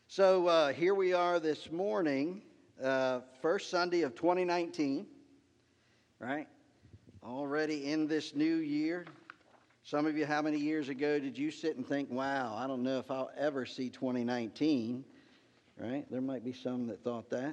Here we are this morning, first Sunday of 2019, right? Already in this new year. Some of you, how many years ago did you sit and think, wow, I don't know if I'll ever see 2019, right? There might be some that thought that.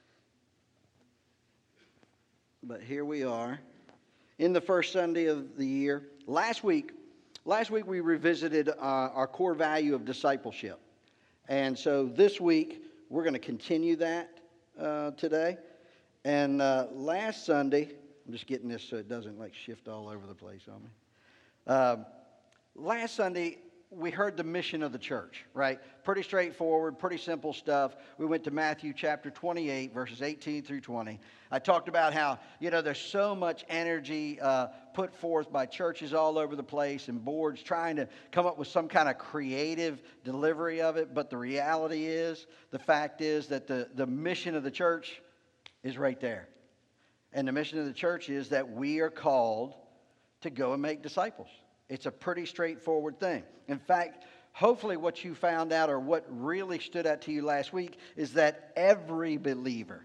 But here we are in the first Sunday of the year. Last week we revisited our core value of discipleship. And so this week, we're going to continue that today. And last Sunday, I'm just getting this so it doesn't shift all over the place on me. Last Sunday, we heard the mission of the church, right? Pretty straightforward, pretty simple stuff. We went to Matthew chapter 28, verses 18 through 20. I talked about how, there's so much energy put forth by churches all over the place and boards trying to come up with some kind of creative delivery of it. But the reality is, the fact is that the mission of the church is right there. And the mission of the church is that we are called to go and make disciples. It's a pretty straightforward thing. In fact, hopefully what you found out or what really stood out to you last week is that every believer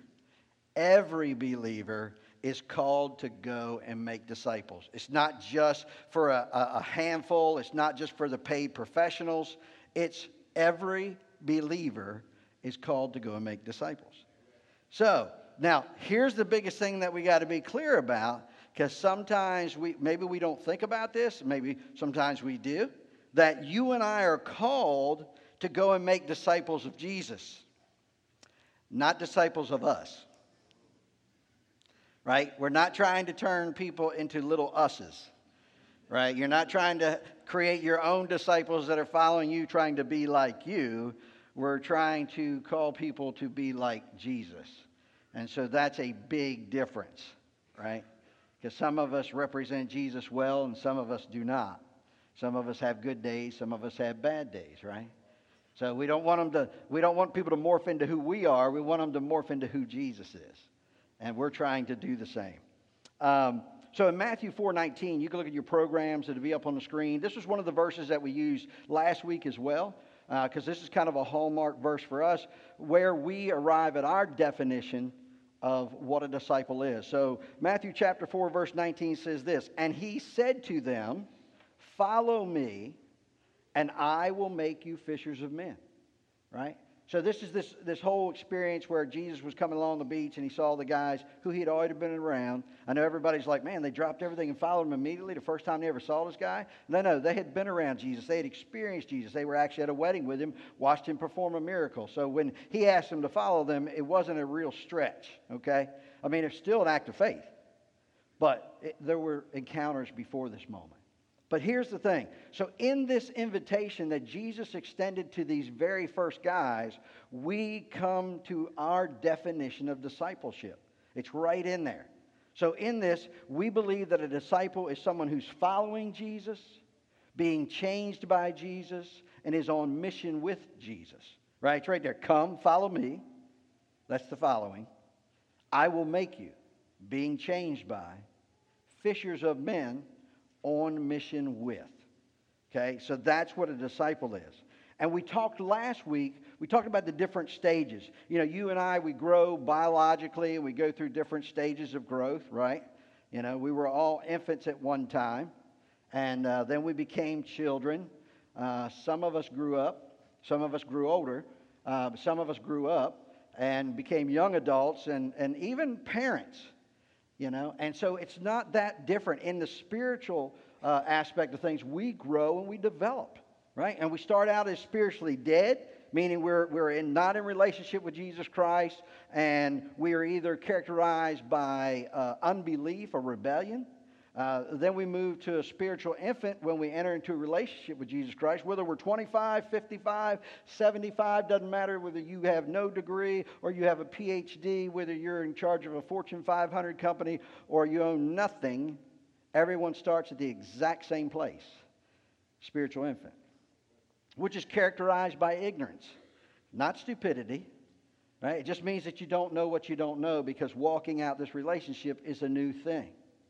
is called to go and make disciples. It's not just for a handful. It's not just for the paid professionals. It's every believer is called to go and make disciples. So, now, here's the biggest thing that we got to be clear about, because sometimes maybe we don't think about this, maybe sometimes we do, that you and I are called to go and make disciples of Jesus, not disciples of us. Right? We're not trying to turn people into little us's. Right? You're not trying to create your own disciples that are following you, trying to be like you. We're trying to call people to be like Jesus. And so that's a big difference, right? Because some of us represent Jesus well and some of us do not. Some of us have good days, some of us have bad days, right? So we don't want people to morph into who we are. We want them to morph into who Jesus is. And we're trying to do the same. So in Matthew 4:19, you can look at your programs. It'll be up on the screen. This was one of the verses that we used last week as well, because this is kind of a hallmark verse for us where we arrive at our definition of what a disciple is. So Matthew chapter 4, verse 19 says this, "And he said to them, 'Follow me, and I will make you fishers of men.'" Right? So this is this whole experience where Jesus was coming along the beach and he saw the guys who he had already been around. I know everybody's like, man, they dropped everything and followed him immediately the first time they ever saw this guy. No, they had been around Jesus. They had experienced Jesus. They were actually at a wedding with him, watched him perform a miracle. So when he asked them to follow them, it wasn't a real stretch, okay? I mean, it's still an act of faith. But there were encounters before this moment. But here's the thing. So in this invitation that Jesus extended to these very first guys, we come to our definition of discipleship. It's right in there. So in this, we believe that a disciple is someone who's following Jesus, being changed by Jesus, and is on mission with Jesus. Right? It's right there. Come, follow me. That's the following. I will make you, being changed by, fishers of men, on mission with. Okay, so that's what a disciple is. And we talked last week, we talked about the different stages. You and I, we grow biologically, and we go through different stages of growth, right? We were all infants at one time, and then we became children. Some of us grew up, some of us grew older, some of us grew up and became young adults and even parents. And so it's not that different. In the spiritual aspect of things, we grow and we develop, right? And we start out as spiritually dead, meaning we're not in relationship with Jesus Christ, and we are either characterized by unbelief or rebellion. Then we move to a spiritual infant when we enter into a relationship with Jesus Christ. Whether we're 25, 55, 75, doesn't matter whether you have no degree or you have a PhD, whether you're in charge of a Fortune 500 company or you own nothing, everyone starts at the exact same place, spiritual infant, which is characterized by ignorance, not stupidity. Right? It just means that you don't know what you don't know, because walking out this relationship is a new thing.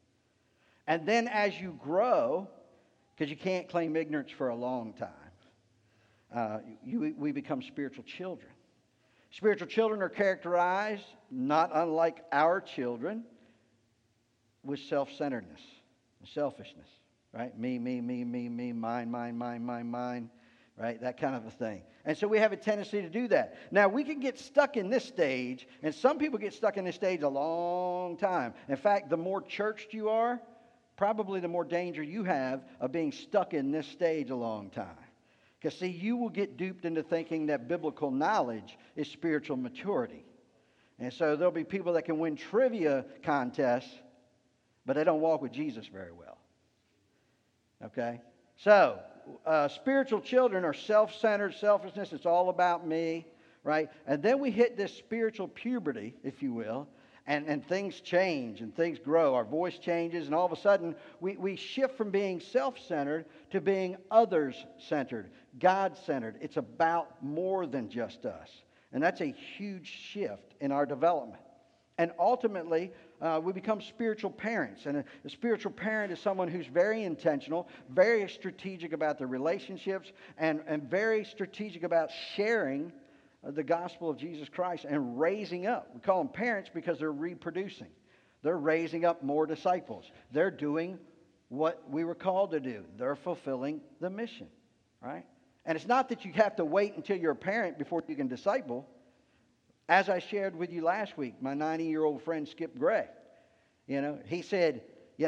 And then as you grow, because you can't claim ignorance for a long time, we become spiritual children. Spiritual children are characterized, not unlike our children, with self-centeredness, selfishness, right? Me, mine, right? That kind of a thing. And so we have a tendency to do that. Now, we can get stuck in this stage, and some people get stuck in this stage a long time. In fact, the more churched you are, probably the more danger you have of being stuck in this stage a long time. Because, see, you will get duped into thinking that biblical knowledge is spiritual maturity. And so there'll be people that can win trivia contests, but they don't walk with Jesus very well. Okay? So, spiritual children are self-centered, selfishness. It's all about me, right? And then we hit this spiritual puberty, if you will, and things change and things grow. Our voice changes, and all of a sudden, we shift from being self-centered to being others-centered, God-centered. It's about more than just us. And that's a huge shift in our development. And ultimately, we become spiritual parents. And a spiritual parent is someone who's very intentional, very strategic about their relationships, and very strategic about sharing the gospel of Jesus Christ and raising up. We call them parents because they're reproducing. They're raising up more disciples. They're doing what we were called to do. They're fulfilling the mission, right? And it's not that you have to wait until you're a parent before you can disciple. As I shared with you last week, my 90-year-old friend Skip Gray, he said,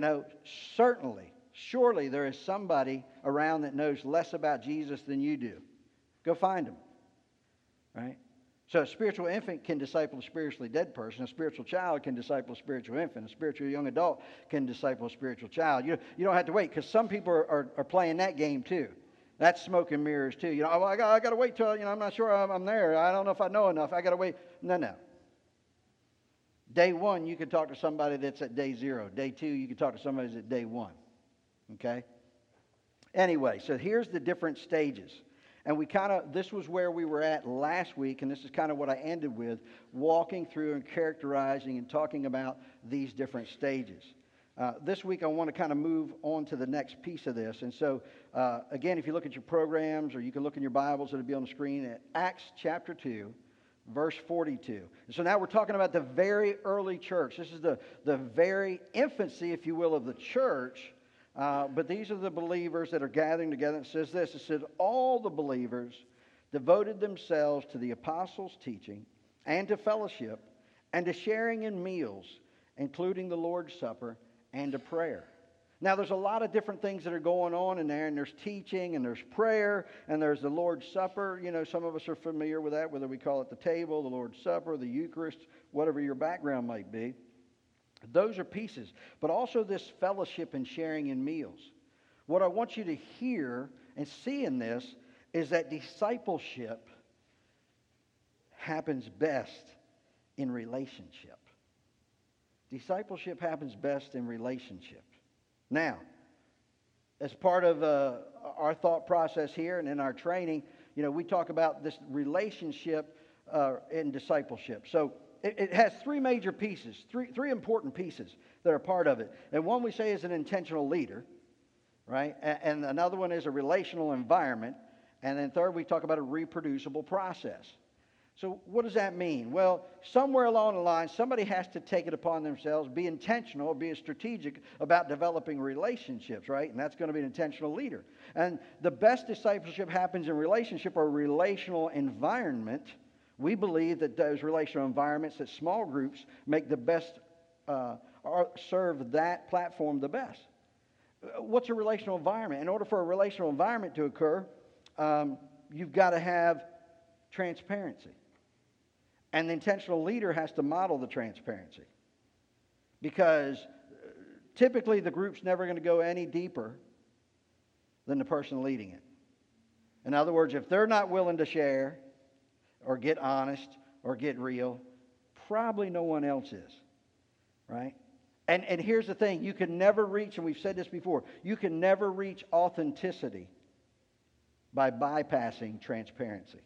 surely there is somebody around that knows less about Jesus than you do. Go find him, right? So a spiritual infant can disciple a spiritually dead person. A spiritual child can disciple a spiritual infant. A spiritual young adult can disciple a spiritual child. You don't have to wait, because some people are playing that game too. That's smoke and mirrors too. I got to wait till, I'm not sure I'm there. I don't know if I know enough. I got to wait. No. Day one, you can talk to somebody that's at day 0. Day 2, you can talk to somebody that's at day 1. Okay? Anyway, so here's the different stages. And this was where we were at last week, and this is kind of what I ended with, walking through and characterizing and talking about these different stages. This week, I want to kind of move on to the next piece of this. And so, again, if you look at your programs, or you can look in your Bibles, it'll be on the screen at Acts chapter 2, verse 42. And so now we're talking about the very early church. This is the very infancy, if you will, of the church. But these are the believers that are gathering together. It says this. It says, all the believers devoted themselves to the apostles' teaching and to fellowship and to sharing in meals, including the Lord's Supper, and to prayer. Now, there's a lot of different things that are going on in there, and there's teaching, and there's prayer, and there's the Lord's Supper. Some of us are familiar with that, whether we call it the table, the Lord's Supper, the Eucharist, whatever your background might be. Those are pieces, but also this fellowship and sharing in meals. What I want you to hear and see in this is that discipleship happens best in relationship. Discipleship happens best in relationship. Now, as part of our thought process here and in our training, we talk about this relationship in discipleship. So it has 3 major pieces, three important pieces that are part of it. And one we say is an intentional leader, right? And another one is a relational environment. And then third, we talk about a reproducible process. So what does that mean? Well, somewhere along the line, somebody has to take it upon themselves, be intentional, be strategic about developing relationships, right? And that's going to be an intentional leader. And the best discipleship happens in relationship or relational environment. We believe that those relational environments, that small groups, make the best, or serve that platform the best. What's a relational environment? In order for a relational environment to occur, you've got to have transparency. And the intentional leader has to model the transparency. Because typically the group's never going to go any deeper than the person leading it. In other words, if they're not willing to share or get honest or get real, probably no one else is. Right? And here's the thing. You can never reach, and we've said this before, you can never reach authenticity by bypassing transparency.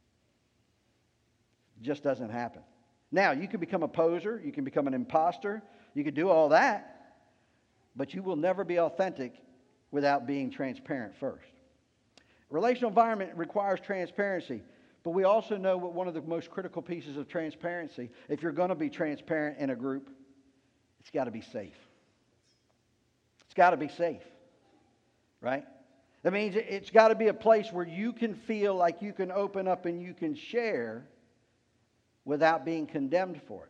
Just doesn't happen. Now, you can become a poser, you can become an imposter, you can do all that, but you will never be authentic without being transparent first. Relational environment requires transparency. But we also know what one of the most critical pieces of transparency, if you're going to be transparent in a group, it's got to be safe. It's got to be safe, right? That means it's got to be a place where you can feel like you can open up and you can share without being condemned for it.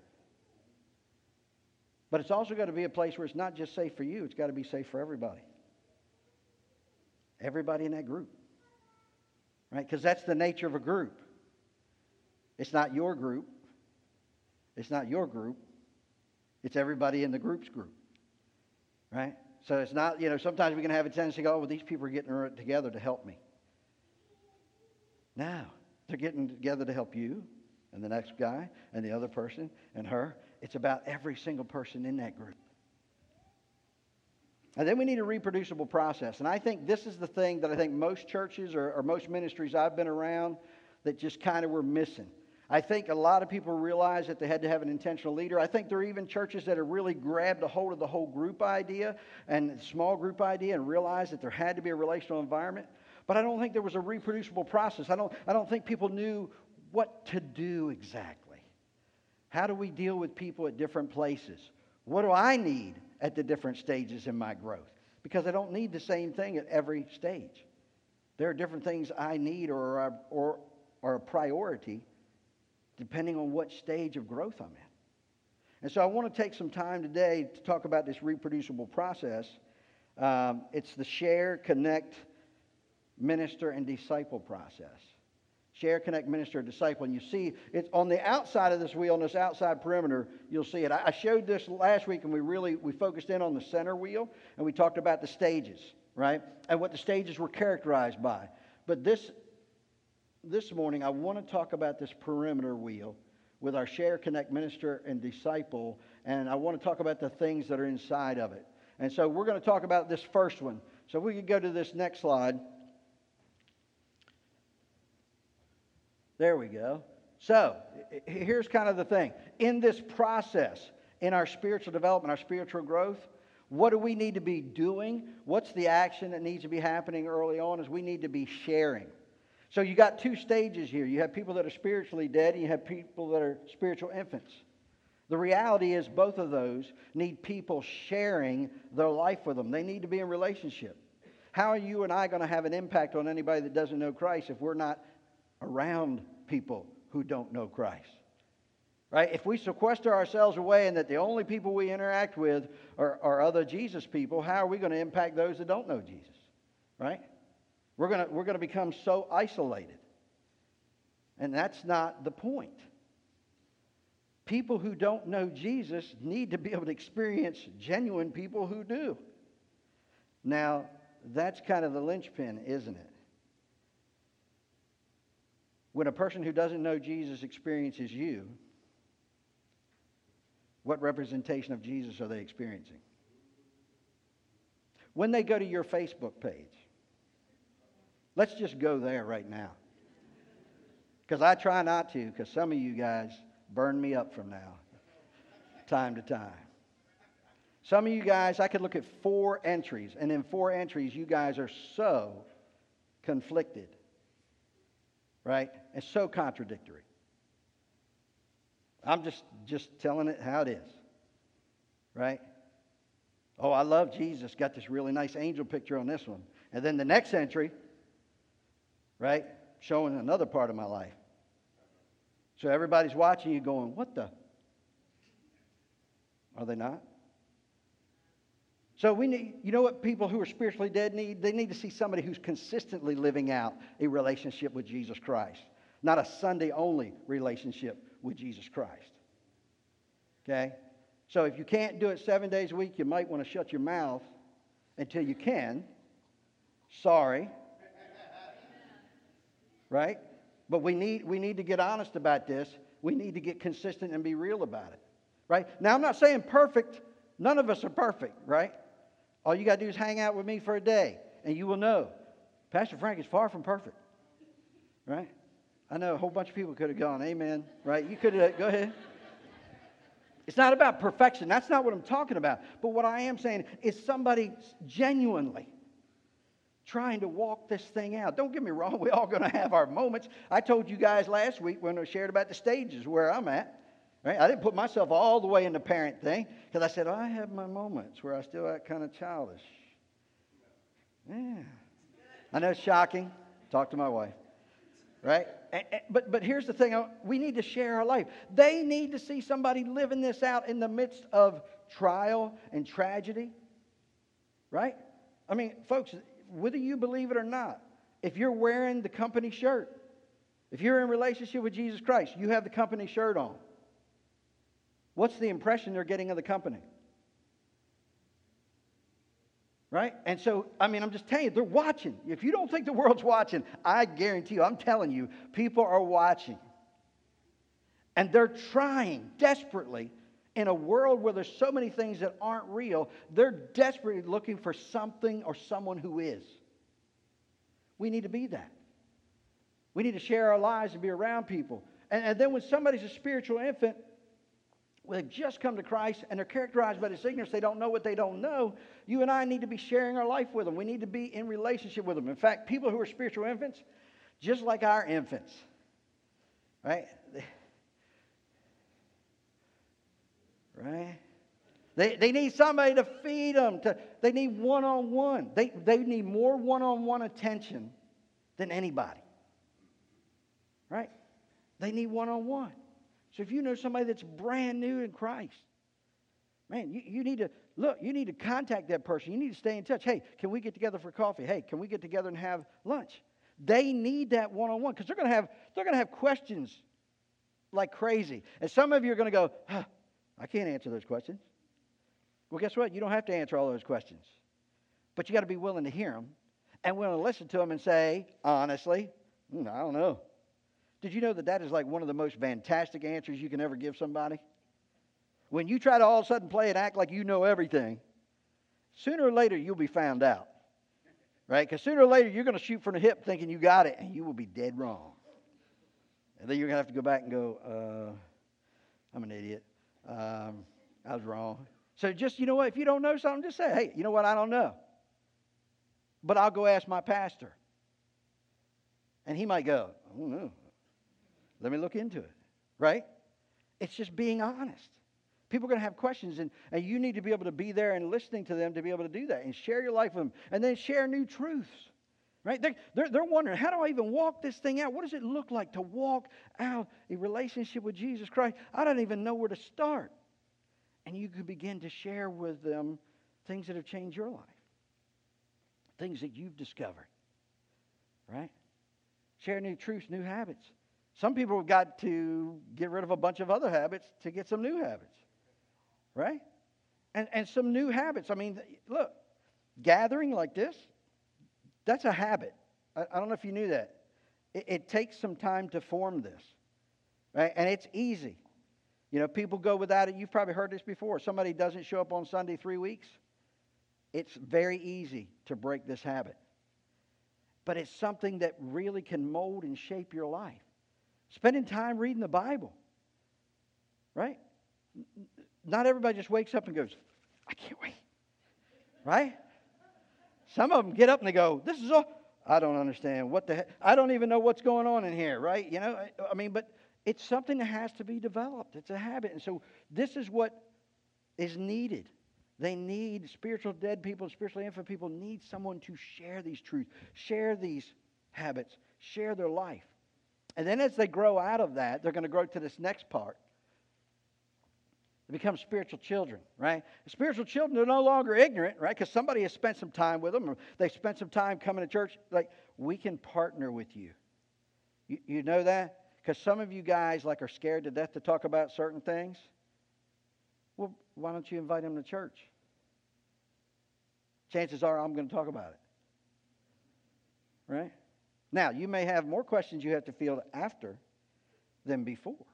But it's also got to be a place where it's not just safe for you, it's got to be safe for everybody. Everybody in that group. Right? Because that's the nature of a group. It's not your group. It's not your group. It's everybody in the group's group. Right? So it's not, sometimes we can have a tendency to go, oh, well, these people are getting together to help me. No. They're getting together to help you and the next guy and the other person and her. It's about every single person in that group. And then we need a reproducible process. And I think this is the thing that I think most churches or most ministries I've been around that just kind of were missing. I think a lot of people realize that they had to have an intentional leader. I think there are even churches that have really grabbed a hold of the whole group idea and small group idea and realized that there had to be a relational environment. But I don't think there was a reproducible process. I don't think people knew what to do exactly. How do we deal with people at different places? What do I need at the different stages in my growth? Because I don't need the same thing at every stage. There are different things I need or a priority depending on what stage of growth I'm in. And so I want to take some time today to talk about this reproducible process. It's the share, connect, minister, and disciple process. Share, connect, minister, disciple. And you see, it's on the outside of this wheel, on this outside perimeter, you'll see it. I showed this last week, and we focused in on the center wheel, and we talked about the stages, right? And what the stages were characterized by. But this morning, I want to talk about this perimeter wheel with our share, connect, minister, and disciple. And I want to talk about the things that are inside of it. And so we're going to talk about this first one. So if we could go to this next slide. There we go. So here's kind of the thing. In this process, in our spiritual development, our spiritual growth, what do we need to be doing? What's the action that needs to be happening early on? Is we need to be sharing. So you got two stages here. You have people that are spiritually dead, and you have people that are spiritual infants. The reality is both of those need people sharing their life with them. They need to be in relationship. How are you and I going to have an impact on anybody that doesn't know Christ if we're not around people who don't know Christ? Right? If we sequester ourselves away and that the only people we interact with are other Jesus people, how are we going to impact those that don't know Jesus? Right? We're going to become so isolated. And that's not the point. People who don't know Jesus need to be able to experience genuine people who do. Now, that's kind of the linchpin, isn't it? When a person who doesn't know Jesus experiences you, what representation of Jesus are they experiencing? When they go to your Facebook page, let's just go there right now. Because I try not to, because some of you guys burn me up from now, time to time. Some of you guys, I could look at 4 entries, and in 4 entries, you guys are so conflicted, right? And so contradictory. I'm just telling it how it is, right? Oh, I love Jesus. Got this really nice angel picture on this one. And then the next entry, right, showing another part of my life. So everybody's watching you going, what the? Are they not? So we need, you know what people who are spiritually dead need? They need to see somebody who's consistently living out a relationship with Jesus Christ. Not a Sunday-only relationship with Jesus Christ. Okay? So if you can't do it 7 days a week, you might want to shut your mouth until you can. Sorry. Right? But we need to get honest about this. We need to get consistent and be real about it. Right? Now, I'm not saying perfect. None of us are perfect, right? All you got to do is hang out with me for a day, and you will know. Pastor Frank is far from perfect. Right? I know a whole bunch of people could have gone, amen. Right? You could have, go ahead. It's not about perfection. That's not what I'm talking about. But what I am saying is somebody genuinely trying to walk this thing out. Don't get me wrong, we're all going to have our moments. I told you guys last week when I shared about the stages where I'm at. Right? I didn't put myself all the way in the parent thing because I said, I have my moments where I still act kind of childish. Yeah. I know it's shocking. Talk to my wife. Right? But here's the thing. We need to share our life. They need to see somebody living this out in the midst of trial and tragedy. Right? I mean, folks, whether you believe it or not, if you're wearing the company shirt, if you're in relationship with Jesus Christ, you have the company shirt on. What's the impression they're getting of the company? Right? And so, I mean, I'm just telling you, they're watching. If you don't think the world's watching, I guarantee you, I'm telling you, people are watching. And they're trying desperately in a world where there's so many things that aren't real, they're desperately looking for something or someone who is. We need to be that. We need to share our lives and be around people. And then when somebody's a spiritual infant, well, they've just come to Christ and they're characterized by this ignorance, they don't know what they don't know, you and I need to be sharing our life with them. We need to be in relationship with them. In fact, people who are spiritual infants, just like our infants, right? Right? They need somebody to feed them. They need one-on-one. They need more one-on-one attention than anybody. Right? They need one-on-one. So if you know somebody that's brand new in Christ, man, you need to look. You need to contact that person. You need to stay in touch. Hey, can we get together for coffee? Hey, can we get together and have lunch? They need that one-on-one because they're going to have questions like crazy. And some of you are going to go, I can't answer those questions. Well, guess what? You don't have to answer all those questions, but you got to be willing to hear them and willing to listen to them and say honestly, I don't know. Did you know that is like one of the most fantastic answers you can ever give somebody? When you try to all of a sudden play and act like you know everything, sooner or later you'll be found out. Right? Because sooner or later you're going to shoot from the hip thinking you got it, and you will be dead wrong. And then you're going to have to go back and go, I'm an idiot. I was wrong. So just, you know what, if you don't know something, just say, hey, you know what, I don't know. But I'll go ask my pastor. And he might go, I don't know. Let me look into it. Right? It's just being honest. People are going to have questions, and you need to be able to be there and listening to them to be able to do that and share your life with them and then share new truths. Right? They're wondering, how do I even walk this thing out? What does it look like to walk out a relationship with Jesus Christ? I don't even know where to start. And you could begin to share with them things that have changed your life. Things that you've discovered. Right? Share new truths, new habits. Some people have got to get rid of a bunch of other habits to get some new habits. Right? And some new habits. I mean, look, gathering like this, that's a habit. I don't know if you knew that. It takes some time to form this. Right? And it's easy. You know, people go without it. You've probably heard this before. Somebody doesn't show up on Sunday 3 weeks. It's very easy to break this habit. But it's something that really can mold and shape your life. Spending time reading the Bible. Right? Not everybody just wakes up and goes, I can't wait. Right? Some of them get up and they go, this is all. I don't understand. What the heck? I don't even know what's going on in here. Right? You know, I mean, but it's something that has to be developed. It's a habit. And so this is what is needed. They need spiritual dead people, spiritually infant people need someone to share these truths, share these habits, share their life. And then as they grow out of that, they're going to grow to this next part. They become spiritual children, right? Spiritual children are no longer ignorant, right? Because somebody has spent some time with them, or they've spent some time coming to church. Like, we can partner with you. You know that? Because some of you guys are scared to death to talk about certain things. Well, why don't you invite them to church? Chances are I'm going to talk about it. Right? Now, you may have more questions you have to field after than before.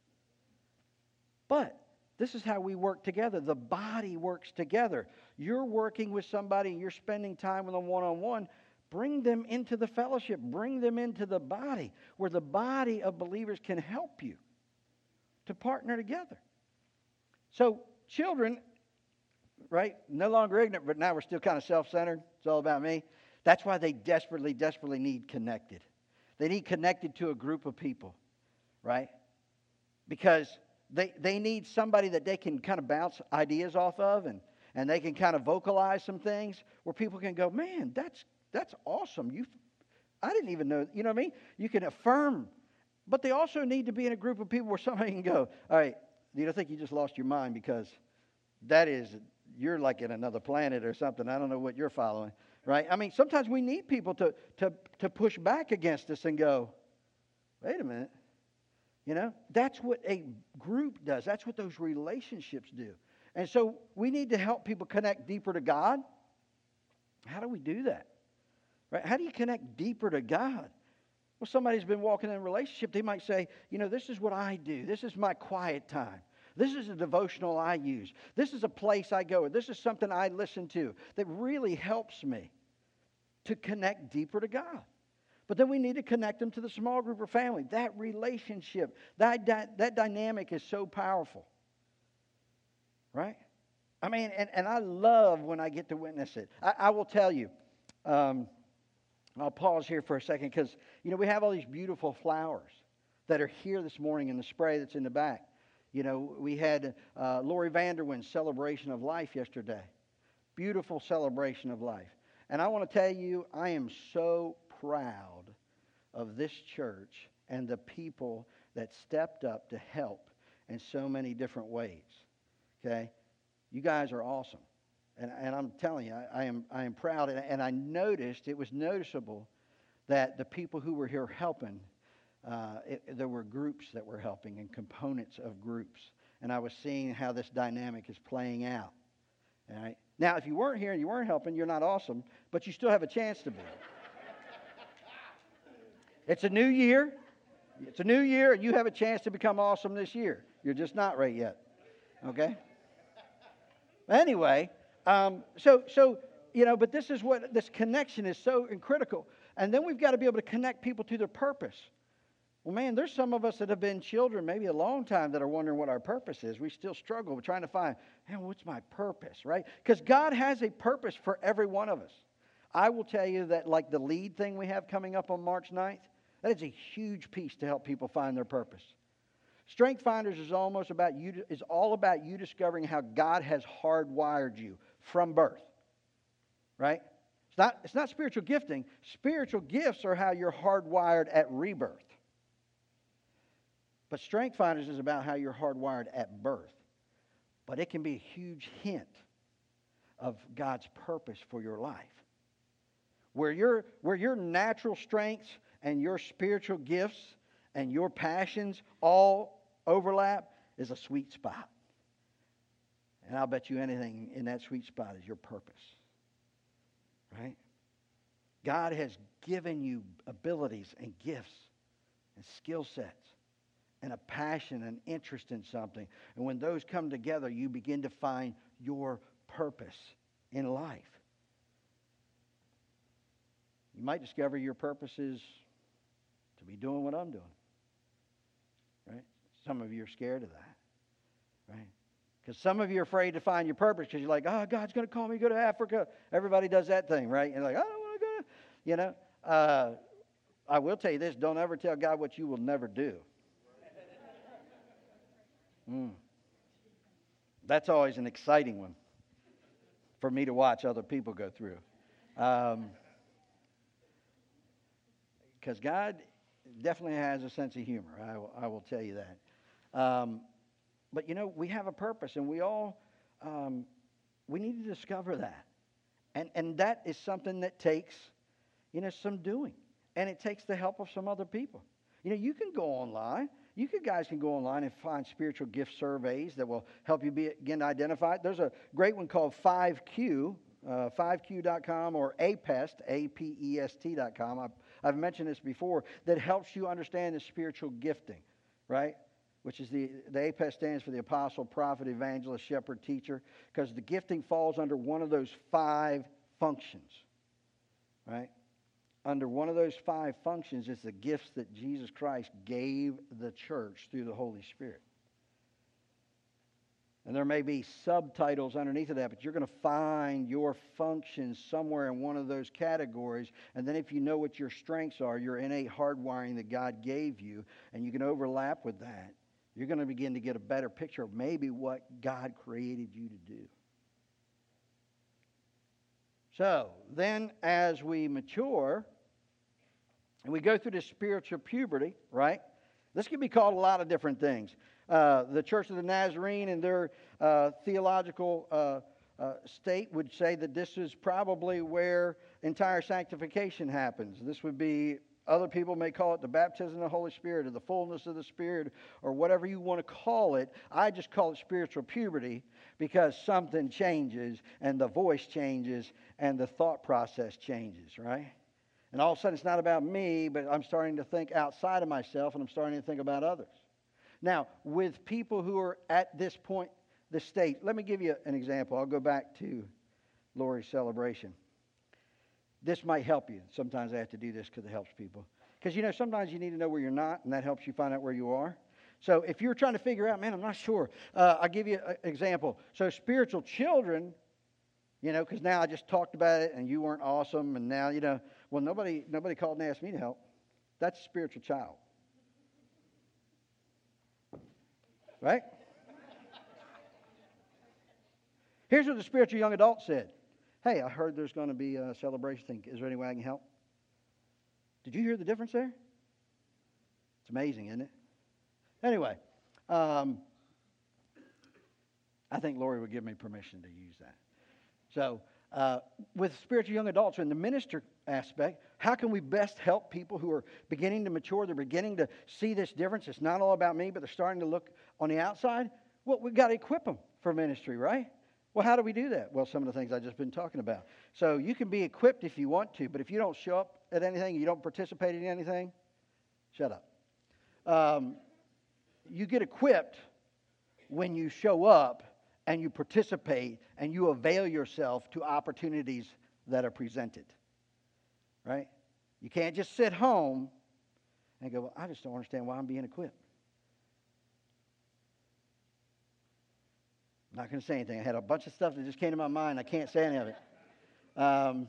But this is how we work together. The body works together. You're working with somebody and you're spending time with them one-on-one. Bring them into the fellowship. Bring them into the body where the body of believers can help you to partner together. So children, right, no longer ignorant, but now we're still kind of self-centered. It's all about me. That's why they desperately, desperately need connected. They need connected to a group of people, right? Because they need somebody that they can kind of bounce ideas off of, and they can kind of vocalize some things where people can go, man, that's awesome. I didn't even know, you know what I mean? You can affirm. But they also need to be in a group of people where somebody can go, all right, you don't think you just lost your mind because you're like in another planet or something. I don't know what you're following, right? I mean, sometimes we need people to push back against us and go, wait a minute. You know, that's what a group does. That's what those relationships do. And so we need to help people connect deeper to God. How do we do that? Right? How do you connect deeper to God? Well, somebody's been walking in a relationship. They might say, you know, this is what I do. This is my quiet time. This is a devotional I use. This is a place I go. This is something I listen to that really helps me to connect deeper to God. But then we need to connect them to the small group or family. That relationship, that dynamic is so powerful. Right? I mean, and I love when I get to witness it. I will tell you, I'll pause here for a second because, you know, we have all these beautiful flowers that are here this morning in the spray that's in the back. You know, we had Lori Vanderwin's celebration of life yesterday. Beautiful celebration of life. And I want to tell you, I am so proud of this church and the people that stepped up to help in so many different ways. Okay? You guys are awesome. And I'm telling you, I am proud. And I noticed, it was noticeable that the people who were here helping, there were groups that were helping and components of groups. And I was seeing how this dynamic is playing out. All right? Now, if you weren't here and you weren't helping, you're not awesome, but you still have a chance to be. It's a new year. It's a new year, and you have a chance to become awesome this year. You're just not right yet. Okay? Anyway, so you know, but this is what this connection is so critical. And then we've got to be able to connect people to their purpose. Well, man, there's some of us that have been children maybe a long time that are wondering what our purpose is. We still struggle with trying to find, man, what's my purpose, right? Because God has a purpose for every one of us. I will tell you that, like the lead thing we have coming up on March 9th, that is a huge piece to help people find their purpose. Strength Finders is all about you discovering how God has hardwired you from birth. Right? It's not spiritual gifting. Spiritual gifts are how you're hardwired at rebirth. But Strength Finders is about how you're hardwired at birth. But it can be a huge hint of God's purpose for your life. Where your natural strengths and your spiritual gifts and your passions all overlap is a sweet spot. And I'll bet you anything in that sweet spot is your purpose. Right? God has given you abilities and gifts and skill sets and a passion and interest in something. And when those come together, you begin to find your purpose in life. You might discover your purpose is to be doing what I'm doing. Right? Some of you are scared of that. Right? Because some of you are afraid to find your purpose because you're like, oh, God's going to call me to go to Africa. Everybody does that thing, right? And you're like, I don't want to go. You know, I will tell you this. Don't ever tell God what you will never do. That's always an exciting one for me to watch other people go through. Because God definitely has a sense of humor. I will tell you that. But, you know, we have a purpose, and we all, we need to discover that. And that is something that takes, you know, some doing. And it takes the help of some other people. You know, you can go online. You guys can go online and find spiritual gift surveys that will help you begin to identify it. There's a great one called 5Q, 5Q.com, or APEST, APEST.com. I've mentioned this before, that helps you understand the spiritual gifting, right? Which is the APEST stands for the apostle, prophet, evangelist, shepherd, teacher, because the gifting falls under one of those 5 functions, right? Under one of those 5 functions is the gifts that Jesus Christ gave the church through the Holy Spirit. And there may be subtitles underneath of that, but you're going to find your function somewhere in one of those categories. And then if you know what your strengths are, your innate hardwiring that God gave you, and you can overlap with that, you're going to begin to get a better picture of maybe what God created you to do. So, then as we mature, and we go through this spiritual puberty, right? This can be called a lot of different things. The Church of the Nazarene and their theological state would say that this is probably where entire sanctification happens. This would be, other people may call it the baptism of the Holy Spirit or the fullness of the Spirit or whatever you want to call it. I just call it spiritual puberty because something changes and the voice changes and the thought process changes, right? And all of a sudden it's not about me, but I'm starting to think outside of myself and I'm starting to think about others. Now, with people who are at this point, this state, let me give you an example. I'll go back to Lori's celebration. This might help you. Sometimes I have to do this because it helps people. Because, sometimes you need to know where you're not, and that helps you find out where you are. So if you're trying to figure out, man, I'm not sure. I'll give you an example. So spiritual children, because now I just talked about it, and you weren't awesome, and now, well, nobody called and asked me to help. That's a spiritual child. Right? Here's what the spiritual young adult said. Hey, I heard there's going to be a celebration thing. Is there any way I can help? Did you hear the difference there? It's amazing, isn't it? Anyway, I think Lori would give me permission to use that. So, with spiritual young adults in the minister aspect, how can we best help people who are beginning to mature? They're beginning to see this difference. It's not all about me, but they're starting to look on the outside. Well, we've got to equip them for ministry, right? Well, how do we do that? Well, some of the things I've just been talking about. So you can be equipped if you want to, but if you don't show up at anything, you don't participate in anything, shut up. You get equipped when you show up and you participate and you avail yourself to opportunities that are presented. Right? You can't just sit home and go, well, I just don't understand why I'm being equipped. I'm not going to say anything. I had a bunch of stuff that just came to my mind. I can't say any of it.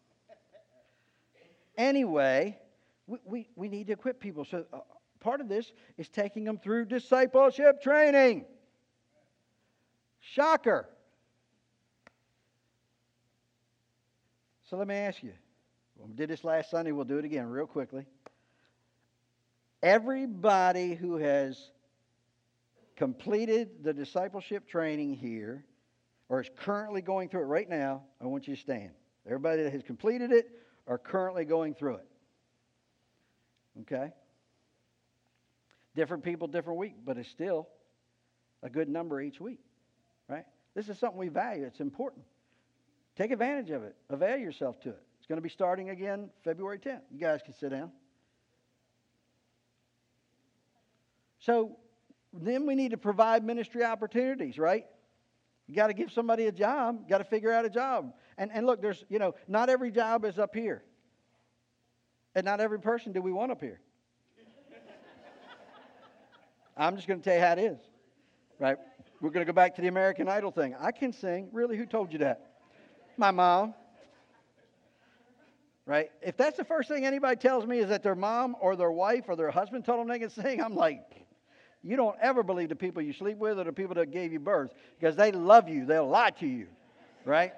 Anyway, we need to equip people. So part of this is taking them through discipleship training. Shocker. So let me ask you. We did this last Sunday. We'll do it again real quickly. Everybody who has completed the discipleship training here or is currently going through it right now, I want you to stand. Everybody that has completed it or currently going through it. Okay? Different people, different week, but it's still a good number each week. Right? This is something we value. It's important. Take advantage of it. Avail yourself to it. It's going to be starting again February 10th. You guys can sit down. So then we need to provide ministry opportunities, right? You got to give somebody a job. You got to figure out a job. And look, there's, not every job is up here. And not every person do we want up here. I'm just going to tell you how it is. Right? We're going to go back to the American Idol thing. I can sing. Really, who told you that? My mom. Right? If that's the first thing anybody tells me is that their mom or their wife or their husband told them they can sing, I'm like, you don't ever believe the people you sleep with or the people that gave you birth because they love you. They'll lie to you. Right?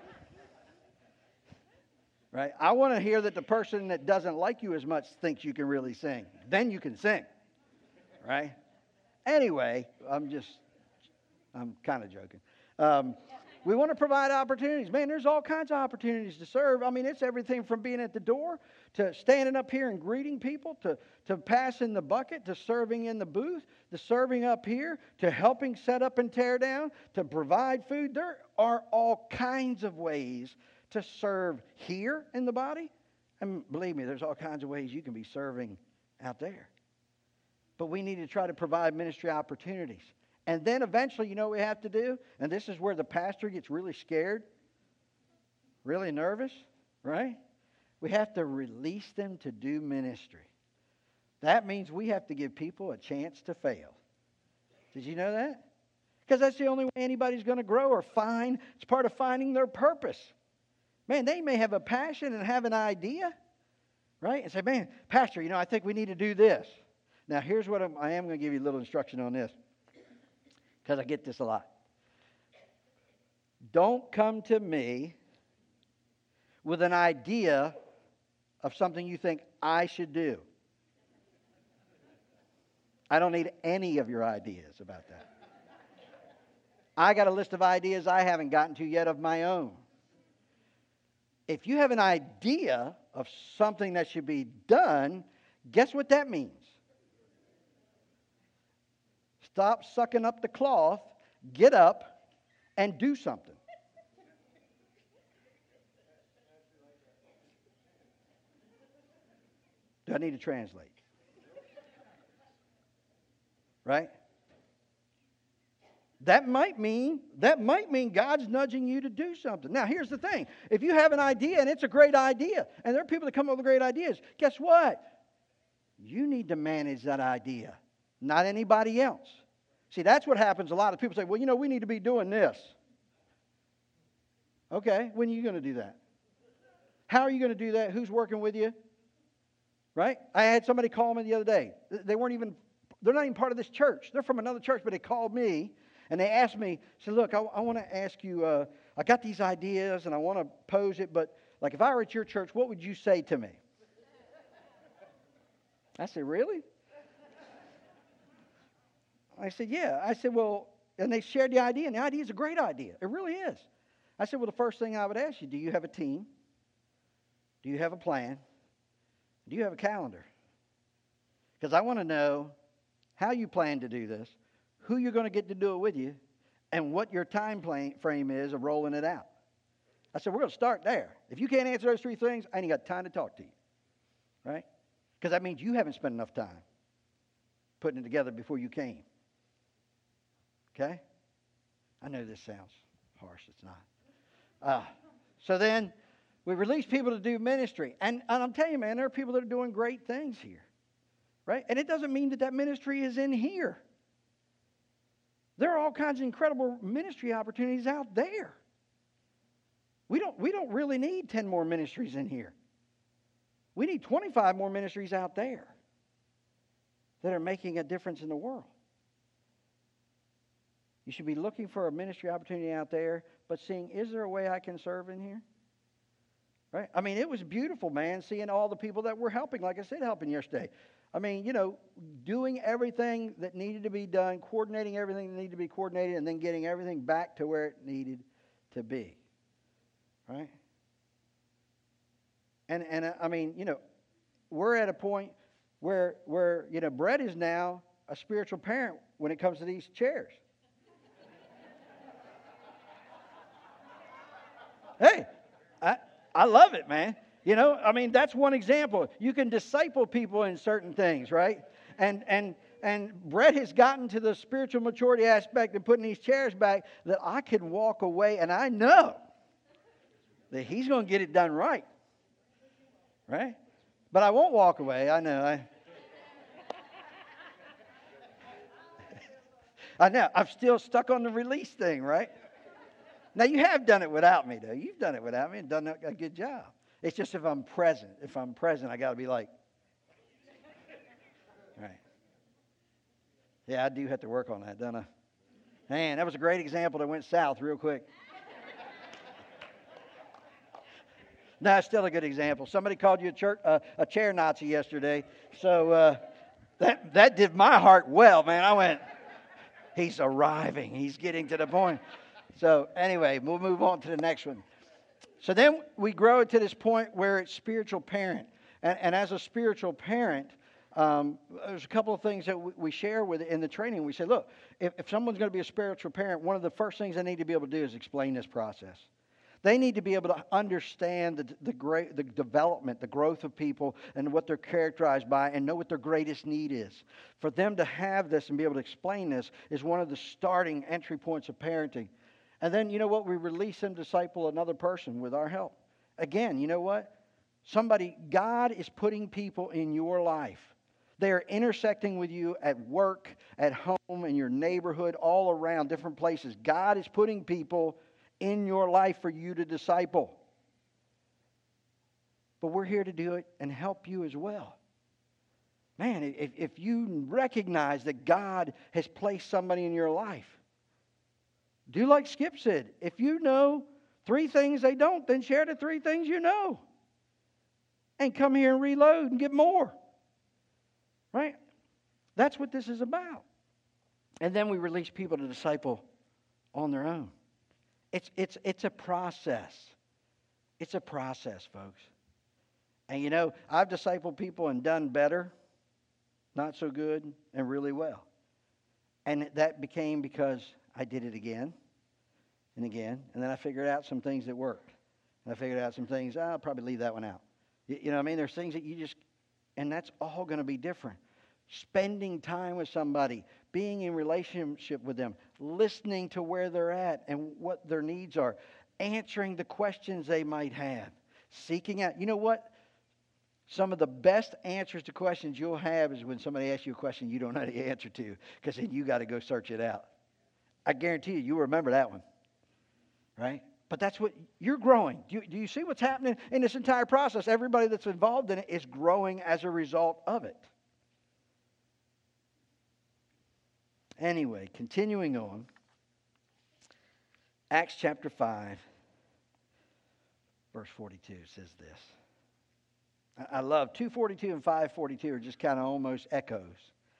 Right? I want to hear that the person that doesn't like you as much thinks you can really sing. Then you can sing. Right? Anyway, I'm kind of joking. We want to provide opportunities. Man, there's all kinds of opportunities to serve. I mean, it's everything from being at the door to standing up here and greeting people to passing the bucket to serving in the booth to serving up here to helping set up and tear down to provide food. There are all kinds of ways to serve here in the body. And believe me, there's all kinds of ways you can be serving out there. But we need to try to provide ministry opportunities. And then eventually, you know what we have to do? And this is where the pastor gets really scared, really nervous, right? We have to release them to do ministry. That means we have to give people a chance to fail. Did you know that? Because that's the only way anybody's going to grow or find. It's part of finding their purpose. Man, they may have a passion and have an idea, right? And say, man, Pastor, I think we need to do this. Now, here's what I am going to give you a little instruction on this, because I get this a lot. Don't come to me with an idea of something you think I should do. I don't need any of your ideas about that. I got a list of ideas I haven't gotten to yet of my own. If you have an idea of something that should be done, guess what that means? Stop sucking up the cloth, get up, and do something. Do I need to translate? Right? That might mean God's nudging you to do something. Now, here's the thing. If you have an idea and it's a great idea, and there are people that come up with great ideas, guess what? You need to manage that idea, not anybody else. See, that's what happens. A lot of people say, well, we need to be doing this. Okay, when are you going to do that? How are you going to do that? Who's working with you? Right? I had somebody call me the other day. They're not even part of this church. They're from another church, but they called me and they asked me, said, look, I want to ask you, I got these ideas and I want to pose it, but like if I were at your church, what would you say to me? I said, really? I said, yeah. I said, well, and they shared the idea, and the idea is a great idea. It really is. I said, well, the first thing I would ask you, do you have a team? Do you have a plan? Do you have a calendar? Because I want to know how you plan to do this, who you're going to get to do it with you, and what your time frame is of rolling it out. I said, we're going to start there. If you can't answer those three things, I ain't got time to talk to you. Right? Because that means you haven't spent enough time putting it together before you came. Okay? I know this sounds harsh. It's not. So then we release people to do ministry. And I'm telling you, man, there are people that are doing great things here. Right? And it doesn't mean that ministry is in here. There are all kinds of incredible ministry opportunities out there. We don't really need 10 more ministries in here. We need 25 more ministries out there that are making a difference in the world. You should be looking for a ministry opportunity out there, but seeing, is there a way I can serve in here? Right? I mean, it was beautiful, man, seeing all the people that were helping, like I said, helping yesterday. I mean, doing everything that needed to be done, coordinating everything that needed to be coordinated, and then getting everything back to where it needed to be. Right? And I mean, we're at a point where Brett is now a spiritual parent when it comes to these chairs. Hey, I love it, man. I mean, that's one example. You can disciple people in certain things, right? And Brett has gotten to the spiritual maturity aspect of putting these chairs back that I can walk away and I know that he's going to get it done right. Right? But I won't walk away. I know. I know. I'm still stuck on the release thing, right? Now, you have done it without me, though. You've done it without me and done a good job. It's just if I'm present, I got to be like, right. Yeah, I do have to work on that, don't I? Man, that was a great example that went south real quick. No, it's still a good example. Somebody called you a chair Nazi yesterday. So that did my heart well, man. I went, he's arriving. He's getting to the point. So anyway, we'll move on to the next one. So then we grow to this point where it's spiritual parent. And as a spiritual parent, there's a couple of things that we share with in the training. We say, look, if someone's going to be a spiritual parent, one of the first things they need to be able to do is explain this process. They need to be able to understand the development, the growth of people and what they're characterized by and know what their greatest need is. For them to have this and be able to explain this is one of the starting entry points of parenting. And then, you know what? We release them to disciple another person with our help. Again, you know what? God is putting people in your life They are intersecting with you at work, at home, in your neighborhood, all around, different places. God is putting people in your life for you to disciple. But we're here to do it and help you as well. Man, if you recognize that God has placed somebody in your life, do like Skip said. If you know 3 things they don't, then share the 3 things you know. And come here and reload and get more. Right? That's what this is about. And then we release people to disciple on their own. It's a process. It's a process, folks. And you know, I've discipled people and done better, not so good, and really well. And that became because I did it again and again. And then I figured out some things that worked. And I figured out some things, I'll probably leave that one out. You know what I mean? There's things that you just, and that's all going to be different. Spending time with somebody, being in relationship with them, listening to where they're at and what their needs are, answering the questions they might have, seeking out. You know what? Some of the best answers to questions you'll have is when somebody asks you a question you don't know the answer to, because then you got to go search it out. I guarantee you'll remember that one, right? But that's what you're growing. Do you see what's happening in this entire process? Everybody that's involved in it is growing as a result of it. Anyway, continuing on, Acts chapter 5, verse 42 says this. I love 2:42 and 5:42 are just kind of almost echoes.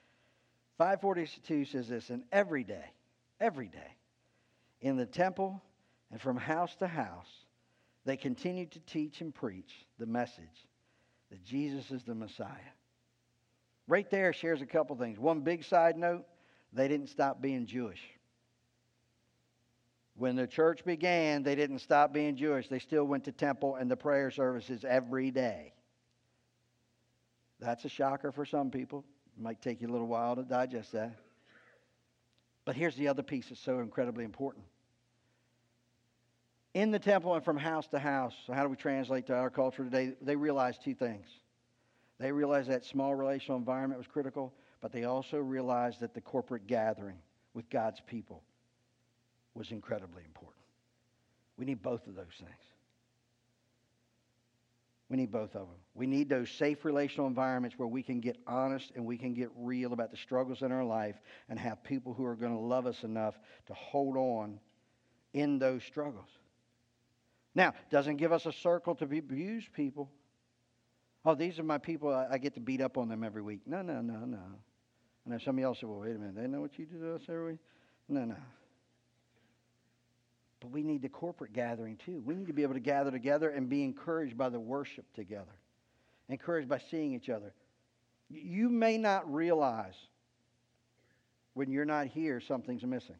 5:42 says this, and every day, in the temple and from house to house, they continued to teach and preach the message that Jesus is the Messiah. Right there shares a couple things. One big side note, they didn't stop being Jewish. When the church began, they didn't stop being Jewish. They still went to temple and the prayer services every day. That's a shocker for some people. It might take you a little while to digest that. But here's the other piece that's so incredibly important. In the temple and from house to house, so how do we translate to our culture today? They realized 2 things. They realized that small relational environment was critical, but they also realized that the corporate gathering with God's people was incredibly important. We need both of those things. We need both of them. We need those safe relational environments where we can get honest and we can get real about the struggles in our life and have people who are going to love us enough to hold on in those struggles. Now, doesn't give us a circle to abuse people. Oh, these are my people. I get to beat up on them every week. No. I know some of y'all say, well, wait a minute. They know what you do to us every week? No. But we need the corporate gathering too. We need to be able to gather together and be encouraged by the worship together. Encouraged by seeing each other. You may not realize when you're not here something's missing.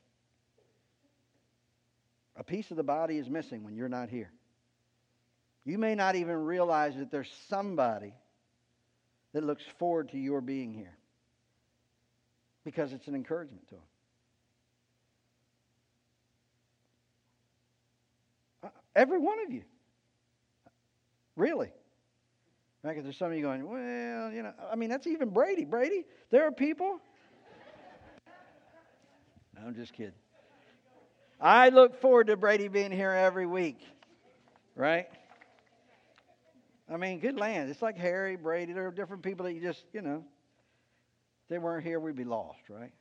A piece of the body is missing when you're not here. You may not even realize that there's somebody that looks forward to your being here. Because it's an encouragement to them. Every one of you. Really. Right? Because there's some of you going, well, you know, I mean, that's even Brady. Brady, there are people. No, I'm just kidding. I look forward to Brady being here every week. Right? I mean, good land. It's like Harry, Brady. There are different people that you just, you know, if they weren't here, we'd be lost, right?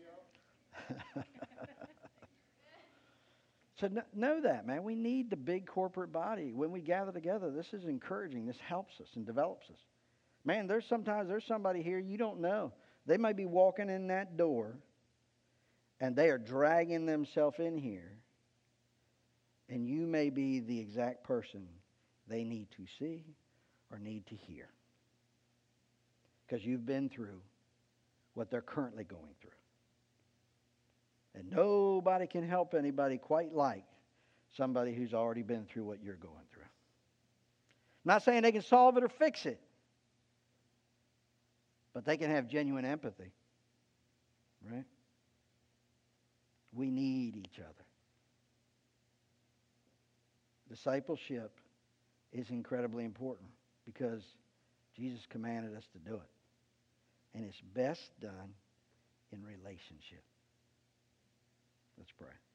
So know that, man. We need the big corporate body. When we gather together, this is encouraging. This helps us and develops us. Man, there's somebody here you don't know. They might be walking in that door, and they are dragging themselves in here, and you may be the exact person they need to see or need to hear. Because you've been through what they're currently going through. And nobody can help anybody quite like somebody who's already been through what you're going through. I'm not saying they can solve it or fix it, but they can have genuine empathy. Right? We need each other. Discipleship is incredibly important because Jesus commanded us to do it. and it's best done in relationship. Let's pray.